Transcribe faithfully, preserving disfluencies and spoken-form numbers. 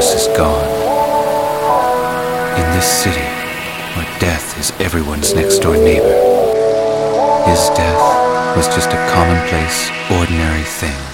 Carlos is gone. In this city, where death is everyone's next-door neighbor, his death was just a commonplace, ordinary thing.